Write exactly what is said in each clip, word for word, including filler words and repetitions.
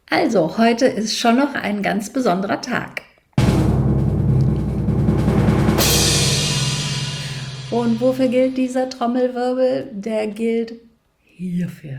Also, heute ist schon noch ein ganz besonderer Tag. Und wofür gilt dieser Trommelwirbel? Der gilt hierfür.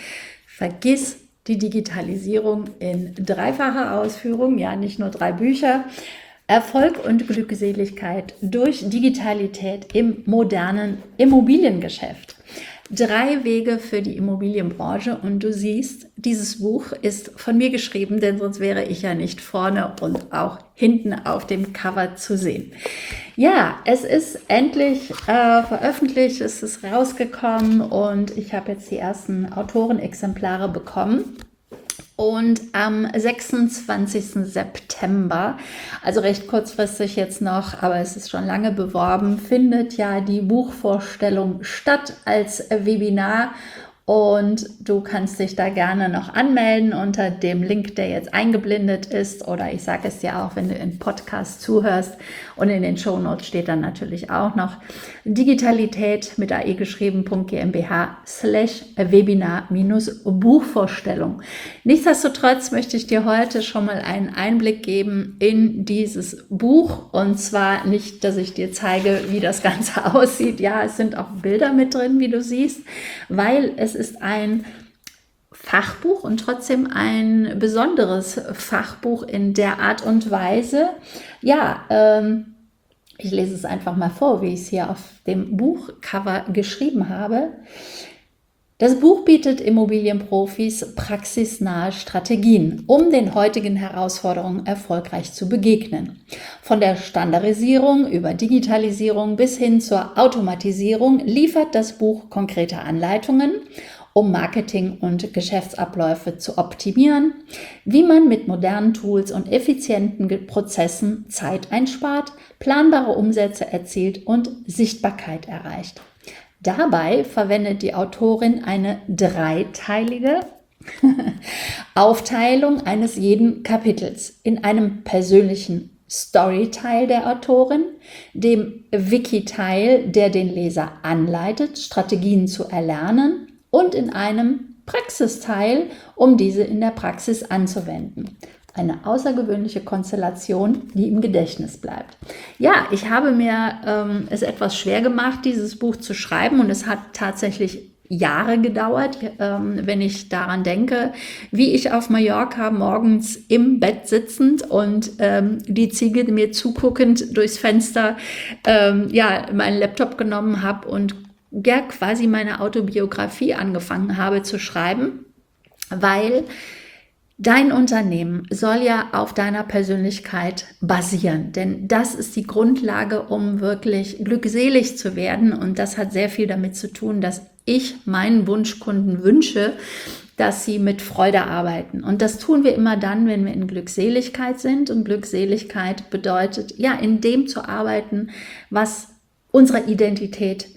Vergiss die Digitalisierung in dreifacher Ausführung, ja, nicht nur drei Bücher. Erfolg und Glückseligkeit durch Digitalität im modernen Immobiliengeschäft. Drei Wege für die Immobilienbranche, und du siehst, dieses Buch ist von mir geschrieben, denn sonst wäre ich ja nicht vorne und auch hinten auf dem Cover zu sehen. Ja, es ist endlich äh, veröffentlicht, es ist rausgekommen und ich habe jetzt die ersten Autorenexemplare bekommen. Und am sechsundzwanzigsten September, also recht kurzfristig jetzt noch, aber es ist schon lange beworben, findet ja die Buchvorstellung statt als Webinar. Und du kannst dich da gerne noch anmelden unter dem Link, der jetzt eingeblendet ist. Oder ich sage es dir auch, wenn du im Podcast zuhörst. Und in den Shownotes steht dann natürlich auch noch Digitalität mit A E geschrieben, .gmbh slash Webinar minus Buchvorstellung. Nichtsdestotrotz möchte ich dir heute schon mal einen Einblick geben in dieses Buch. Und zwar nicht, dass ich dir zeige, wie das Ganze aussieht. Ja, es sind auch Bilder mit drin, wie du siehst, weil es ist ein Fachbuch und trotzdem ein besonderes Fachbuch in der Art und Weise. Ja, ähm, ich lese es einfach mal vor, wie ich es hier auf dem Buchcover geschrieben habe. Das Buch bietet Immobilienprofis praxisnahe Strategien, um den heutigen Herausforderungen erfolgreich zu begegnen. Von der Standardisierung über Digitalisierung bis hin zur Automatisierung liefert das Buch konkrete Anleitungen, um Marketing- und Geschäftsabläufe zu optimieren, wie man mit modernen Tools und effizienten Prozessen Zeit einspart, planbare Umsätze erzielt und Sichtbarkeit erreicht. Dabei verwendet die Autorin eine dreiteilige Aufteilung eines jeden Kapitels in einem persönlichen Story-Teil der Autorin, dem Wiki-Teil, der den Leser anleitet, Strategien zu erlernen, und in einem Praxisteil, um diese in der Praxis anzuwenden. Eine außergewöhnliche Konstellation, die im Gedächtnis bleibt. Ja, ich habe mir ähm, es etwas schwer gemacht, dieses Buch zu schreiben, und es hat tatsächlich Jahre gedauert, ähm, wenn ich daran denke, wie ich auf Mallorca morgens im Bett sitzend und ähm, die Ziege mir zuguckend durchs Fenster ähm, ja, meinen Laptop genommen habe und ja, quasi meine Autobiografie angefangen habe zu schreiben, weil dein Unternehmen soll ja auf deiner Persönlichkeit basieren, denn das ist die Grundlage, um wirklich glückselig zu werden, und das hat sehr viel damit zu tun, dass ich meinen Wunschkunden wünsche, dass sie mit Freude arbeiten, und das tun wir immer dann, wenn wir in Glückseligkeit sind, und Glückseligkeit bedeutet, ja, in dem zu arbeiten, was unserer Identität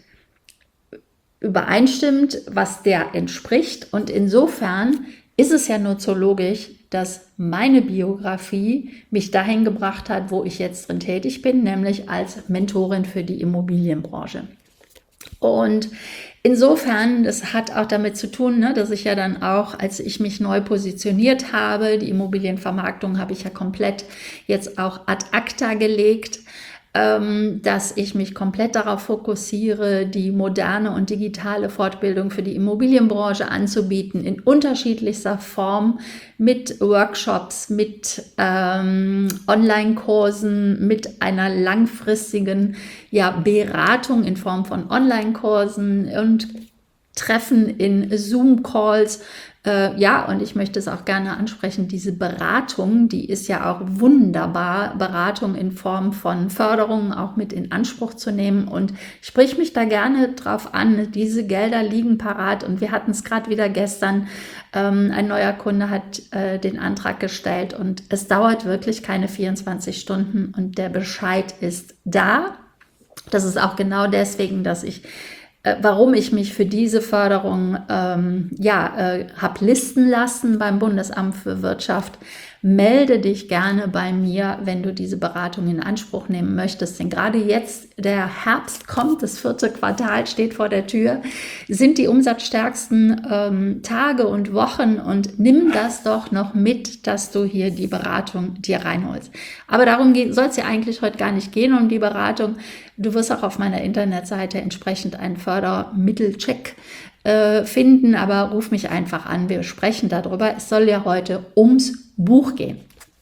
übereinstimmt, was der entspricht, und insofern ist es ja nur so logisch, dass meine Biografie mich dahin gebracht hat, wo ich jetzt drin tätig bin, nämlich als Mentorin für die Immobilienbranche. Und insofern, das hat auch damit zu tun, ne, dass ich ja dann auch, als ich mich neu positioniert habe, die Immobilienvermarktung habe ich ja komplett jetzt auch ad acta gelegt, dass ich mich komplett darauf fokussiere, die moderne und digitale Fortbildung für die Immobilienbranche anzubieten, in unterschiedlichster Form, mit Workshops, mit ähm, Online-Kursen, mit einer langfristigen ja, Beratung in Form von Online-Kursen und Treffen in Zoom-Calls. Äh, ja, und ich möchte es auch gerne ansprechen, diese Beratung, die ist ja auch wunderbar, Beratung in Form von Förderungen auch mit in Anspruch zu nehmen, und sprich mich da gerne drauf an. Diese Gelder liegen parat, und wir hatten es gerade wieder gestern, ähm, ein neuer Kunde hat äh, den Antrag gestellt, und es dauert wirklich keine vierundzwanzig Stunden, und der Bescheid ist da. Das ist auch genau deswegen, dass ich warum ich mich für diese Förderung ähm, ja, äh, habe listen lassen beim Bundesamt für Wirtschaft, melde dich gerne bei mir, wenn du diese Beratung in Anspruch nehmen möchtest. Denn gerade jetzt, der Herbst kommt, das vierte Quartal steht vor der Tür, sind die umsatzstärksten ähm, Tage und Wochen, und nimm das doch noch mit, dass du hier die Beratung dir reinholst. Aber darum soll es ja eigentlich heute gar nicht gehen, um die Beratung. Du wirst auch auf meiner Internetseite entsprechend einen Fördermittelcheck äh, finden, aber ruf mich einfach an, wir sprechen darüber. Es soll ja heute ums Buch gehen.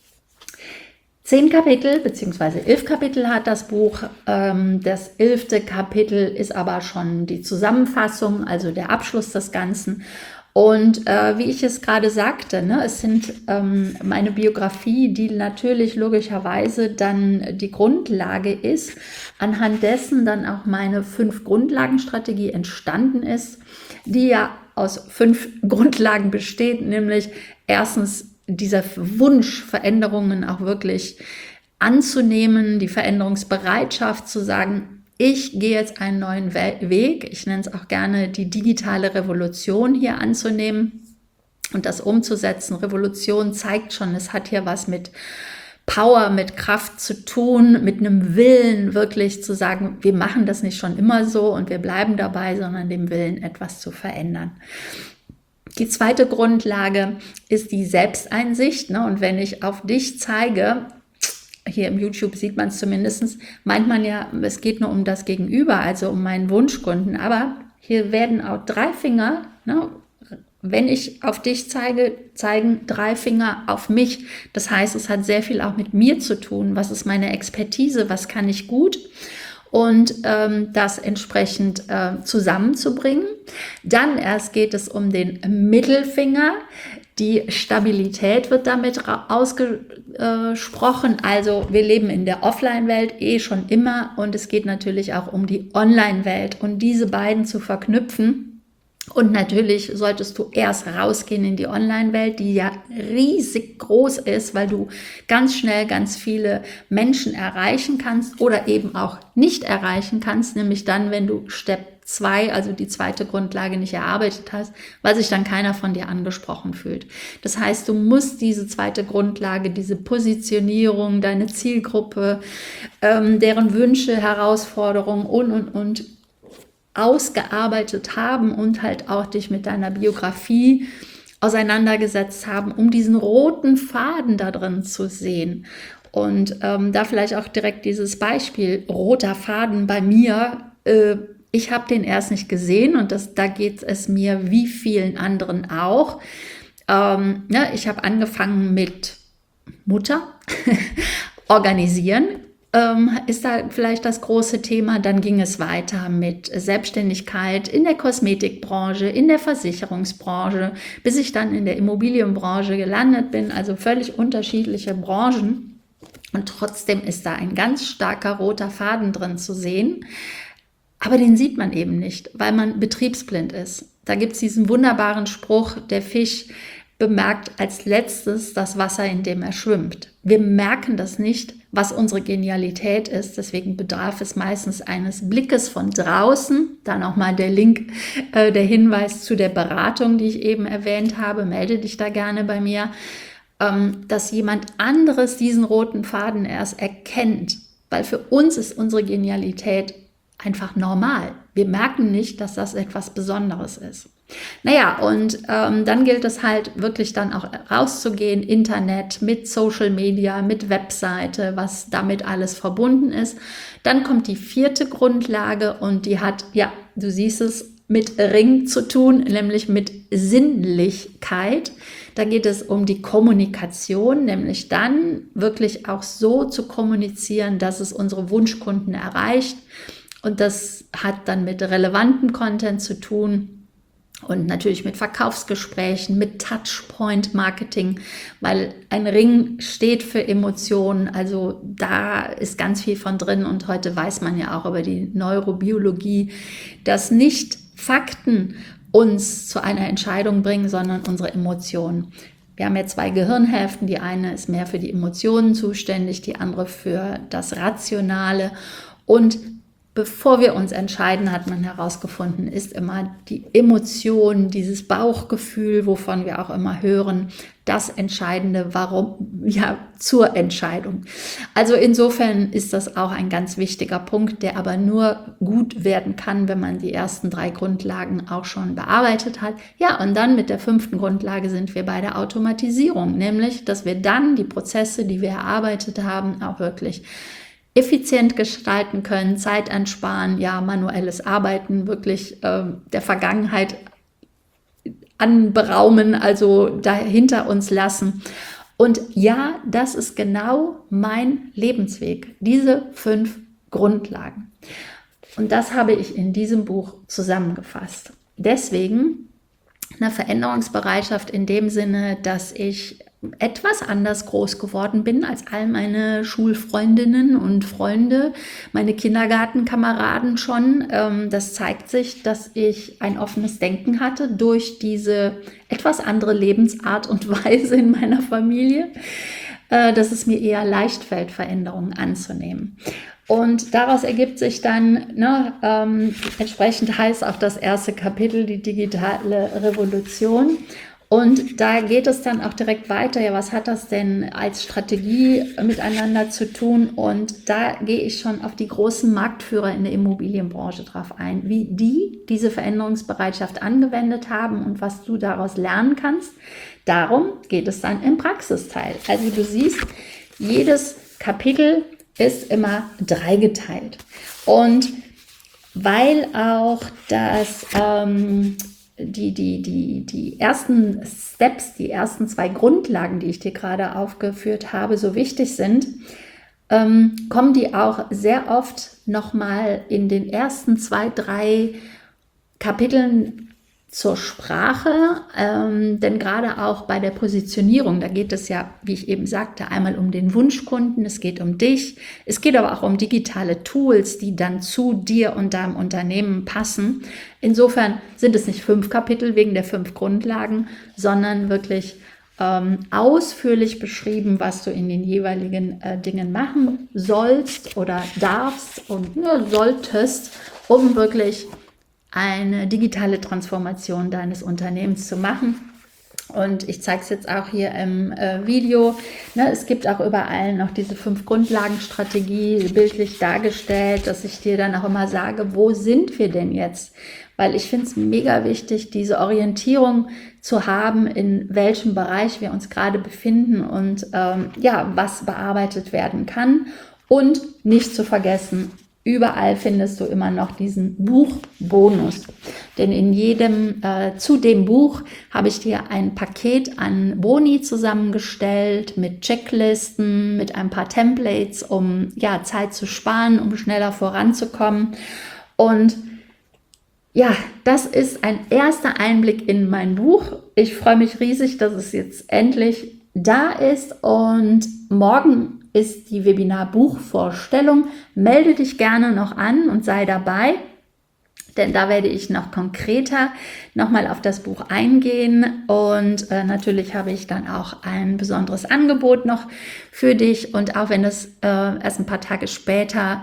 Zehn Kapitel bzw. elf Kapitel hat das Buch. Ähm, das elfte Kapitel ist aber schon die Zusammenfassung, also der Abschluss des Ganzen. Und äh, wie ich es gerade sagte, ne, es sind ähm, meine Biografie, die natürlich logischerweise dann die Grundlage ist, anhand dessen dann auch meine fünf Grundlagenstrategie entstanden ist, die ja aus fünf Grundlagen besteht, nämlich erstens dieser Wunsch, Veränderungen auch wirklich anzunehmen, die Veränderungsbereitschaft zu sagen, ich gehe jetzt einen neuen Weg, ich nenne es auch gerne die digitale Revolution hier anzunehmen und das umzusetzen. Revolution zeigt schon, es hat hier was mit Power, mit Kraft zu tun, mit einem Willen wirklich zu sagen, wir machen das nicht schon immer so und wir bleiben dabei, sondern dem Willen, etwas zu verändern. Die zweite Grundlage ist die Selbsteinsicht, ne? Und wenn ich auf dich zeige, hier im YouTube sieht man es zumindest, meint man ja, es geht nur um das Gegenüber, also um meinen Wunschkunden. Aber hier werden auch drei Finger, ne, wenn ich auf dich zeige, zeigen drei Finger auf mich. Das heißt, es hat sehr viel auch mit mir zu tun. Was ist meine Expertise? Was kann ich gut? Und ähm, das entsprechend äh, zusammenzubringen. Dann erst geht es um den Mittelfinger. Die Stabilität wird damit ausgesprochen. Also wir leben in der Offline-Welt eh schon immer, und es geht natürlich auch um die Online-Welt, und diese beiden zu verknüpfen. Und natürlich solltest du erst rausgehen in die Online-Welt, die ja riesig groß ist, weil du ganz schnell ganz viele Menschen erreichen kannst oder eben auch nicht erreichen kannst, nämlich dann, wenn du Step zwei, also die zweite Grundlage, nicht erarbeitet hast, weil sich dann keiner von dir angesprochen fühlt. Das heißt, du musst diese zweite Grundlage, diese Positionierung, deine Zielgruppe, ähm, deren Wünsche, Herausforderungen und, und, und ausgearbeitet haben und halt auch dich mit deiner Biografie auseinandergesetzt haben, um diesen roten Faden da drin zu sehen. Und ähm, da vielleicht auch direkt dieses Beispiel, roter Faden bei mir, äh, ich habe den erst nicht gesehen, und das, da geht es mir wie vielen anderen auch. Ähm, ja, ich habe angefangen mit Mutter, organisieren, ist da vielleicht das große Thema. Dann ging es weiter mit Selbstständigkeit in der Kosmetikbranche, in der Versicherungsbranche, bis ich dann in der Immobilienbranche gelandet bin, also völlig unterschiedliche Branchen. Und trotzdem ist da ein ganz starker roter Faden drin zu sehen. Aber den sieht man eben nicht, weil man betriebsblind ist. Da gibt es diesen wunderbaren Spruch, der Fisch bemerkt als letztes das Wasser, in dem er schwimmt. Wir merken das nicht, was unsere Genialität ist. Deswegen bedarf es meistens eines Blickes von draußen. Dann nochmal der Link, äh, der Hinweis zu der Beratung, die ich eben erwähnt habe. Melde dich da gerne bei mir, ähm, dass jemand anderes diesen roten Faden erst erkennt. Weil für uns ist unsere Genialität einfach normal. Wir merken nicht, dass das etwas Besonderes ist. Naja, und ähm, dann gilt es halt wirklich dann auch rauszugehen, Internet, mit Social Media, mit Webseite, was damit alles verbunden ist. Dann kommt die vierte Grundlage, und die hat, ja, du siehst es, mit Ring zu tun, nämlich mit Sinnlichkeit. Da geht es um die Kommunikation, nämlich dann wirklich auch so zu kommunizieren, dass es unsere Wunschkunden erreicht. Und das hat dann mit relevantem Content zu tun. Und natürlich mit Verkaufsgesprächen, mit Touchpoint-Marketing, weil ein Ring steht für Emotionen, also da ist ganz viel von drin, und heute weiß man ja auch über die Neurobiologie, dass nicht Fakten uns zu einer Entscheidung bringen, sondern unsere Emotionen. Wir haben ja zwei Gehirnhälften, die eine ist mehr für die Emotionen zuständig, die andere für das Rationale, und bevor wir uns entscheiden, hat man herausgefunden, ist immer die Emotion, dieses Bauchgefühl, wovon wir auch immer hören, das Entscheidende, warum, ja, zur Entscheidung. Also insofern ist das auch ein ganz wichtiger Punkt, der aber nur gut werden kann, wenn man die ersten drei Grundlagen auch schon bearbeitet hat. Ja, und dann mit der fünften Grundlage sind wir bei der Automatisierung, nämlich, dass wir dann die Prozesse, die wir erarbeitet haben, auch wirklich effizient gestalten können, Zeit ansparen, ja, manuelles Arbeiten wirklich äh, der Vergangenheit anberaumen, also da hinter uns lassen. Und ja, das ist genau mein Lebensweg, diese fünf Grundlagen. Und das habe ich in diesem Buch zusammengefasst. Deswegen eine Veränderungsbereitschaft in dem Sinne, dass ich etwas anders groß geworden bin als all meine Schulfreundinnen und Freunde, meine Kindergartenkameraden schon. Das zeigt sich, dass ich ein offenes Denken hatte durch diese etwas andere Lebensart und Weise in meiner Familie, dass es mir eher leicht fällt, Veränderungen anzunehmen. Und daraus ergibt sich dann, ne, ähm, entsprechend heißt auch das erste Kapitel, die digitale Revolution. Und da geht es dann auch direkt weiter, ja, was hat das denn als Strategie miteinander zu tun? Und da gehe ich schon auf die großen Marktführer in der Immobilienbranche drauf ein, wie die diese Veränderungsbereitschaft angewendet haben und was du daraus lernen kannst. Darum geht es dann im Praxisteil. Also du siehst, jedes Kapitel ist immer dreigeteilt. Und weil auch das... Ähm, Die, die, die, die ersten Steps, die ersten zwei Grundlagen, die ich dir gerade aufgeführt habe, so wichtig sind, ähm, kommen die auch sehr oft nochmal in den ersten zwei, drei Kapiteln zur Sprache, ähm, denn gerade auch bei der Positionierung, da geht es ja, wie ich eben sagte, einmal um den Wunschkunden, es geht um dich, es geht aber auch um digitale Tools, die dann zu dir und deinem Unternehmen passen. Insofern sind es nicht fünf Kapitel wegen der fünf Grundlagen, sondern wirklich ähm, ausführlich beschrieben, was du in den jeweiligen äh, Dingen machen sollst oder darfst und nur solltest, um wirklich eine digitale Transformation deines Unternehmens zu machen. Und ich zeige es jetzt auch hier im äh, Video. Ne, es gibt auch überall noch diese fünf Grundlagenstrategie bildlich dargestellt, dass ich dir dann auch immer sage, wo sind wir denn jetzt? Weil ich finde es mega wichtig, diese Orientierung zu haben, in welchem Bereich wir uns gerade befinden und ähm, ja, was bearbeitet werden kann. Und nicht zu vergessen, überall findest du immer noch diesen Buchbonus. Denn in jedem, äh, zu dem Buch habe ich dir ein Paket an Boni zusammengestellt mit Checklisten, mit ein paar Templates, um ja, Zeit zu sparen, um schneller voranzukommen. Und ja, das ist ein erster Einblick in mein Buch. Ich freue mich riesig, dass es jetzt endlich da ist und morgen ist die Webinar-Buchvorstellung. Melde dich gerne noch an und sei dabei, denn da werde ich noch konkreter nochmal auf das Buch eingehen und äh, natürlich habe ich dann auch ein besonderes Angebot noch für dich und auch wenn es äh, erst ein paar Tage später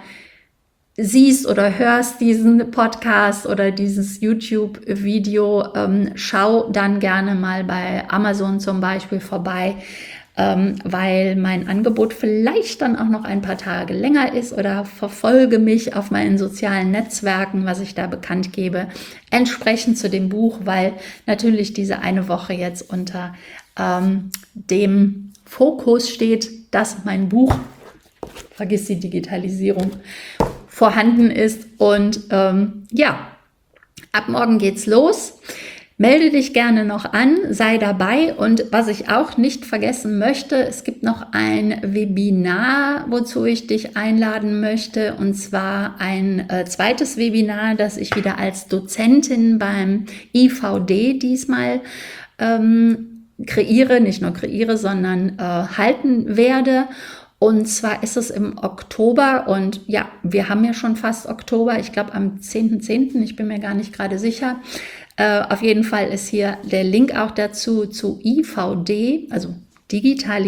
siehst oder hörst diesen Podcast oder dieses YouTube-Video, ähm, schau dann gerne mal bei Amazon zum Beispiel vorbei, ähm, weil mein Angebot vielleicht dann auch noch ein paar Tage länger ist oder verfolge mich auf meinen sozialen Netzwerken, was ich da bekannt gebe, entsprechend zu dem Buch, weil natürlich diese eine Woche jetzt unter ähm, dem Fokus steht, dass mein Buch, vergiss die Digitalisierung, vorhanden ist und ähm, ja, ab morgen geht's los. Melde dich gerne noch an, sei dabei und was ich auch nicht vergessen möchte, es gibt noch ein Webinar, wozu ich dich einladen möchte und zwar ein äh, zweites Webinar, das ich wieder als Dozentin beim I V D diesmal ähm, kreiere, nicht nur kreiere, sondern äh, halten werde. Und zwar ist es im Oktober und ja, wir haben ja schon fast Oktober, ich glaube am zehnten zehnten, ich bin mir gar nicht gerade sicher. Äh, auf jeden Fall ist hier der Link auch dazu zu I V D, also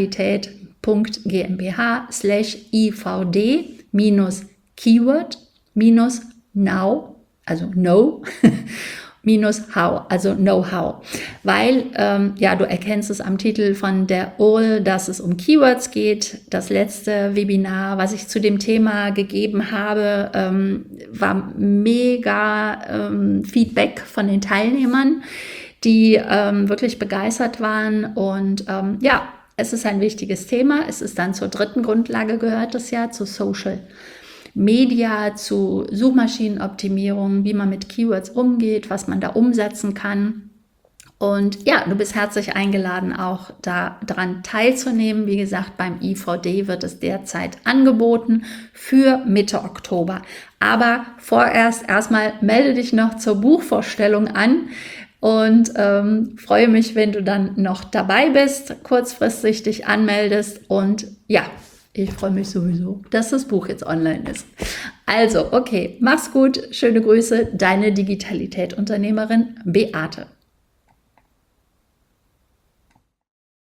digitalität punkt gmbh slash I V D minus Keyword minus now, also no, minus how, also Know-how. Weil, ähm, ja, du erkennst es am Titel von der O L, dass es um Keywords geht. Das letzte Webinar, was ich zu dem Thema gegeben habe, ähm, war mega ähm, Feedback von den Teilnehmern, die ähm, wirklich begeistert waren. Und ähm, ja, es ist ein wichtiges Thema. Es ist dann zur dritten Grundlage, gehört es ja, zu Social Media, zu Suchmaschinenoptimierung, wie man mit Keywords umgeht, was man da umsetzen kann. Und ja, du bist herzlich eingeladen, auch daran teilzunehmen. Wie gesagt, beim I V D wird es derzeit angeboten für Mitte Oktober. Aber vorerst erstmal melde dich noch zur Buchvorstellung an. Und ähm, freue mich, wenn du dann noch dabei bist, kurzfristig dich anmeldest. Und ja, ich freue mich sowieso, dass das Buch jetzt online ist. Also, okay, mach's gut, schöne Grüße, deine Digitalität-Unternehmerin Beate.